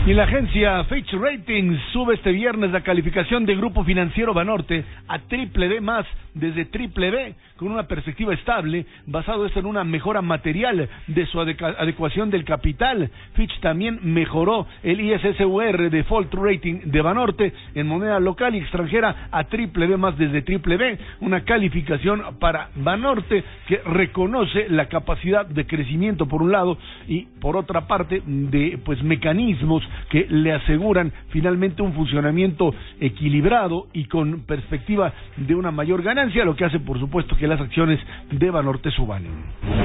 Y la agencia Fitch Ratings sube este viernes la calificación del Grupo Financiero Banorte a BBB+, desde BBB, con una perspectiva estable, basado esto en una mejora material de su adecuación del capital. Fitch también mejoró el ISSUR Default Rating de Banorte en moneda local y extranjera a BBB+, desde BBB, una calificación para Banorte que reconoce la capacidad de crecimiento por un lado y por otra parte de mecanismos que le aseguran finalmente un funcionamiento equilibrado y con perspectiva de una mayor ganancia, lo que hace por supuesto que las acciones de Banorte suban.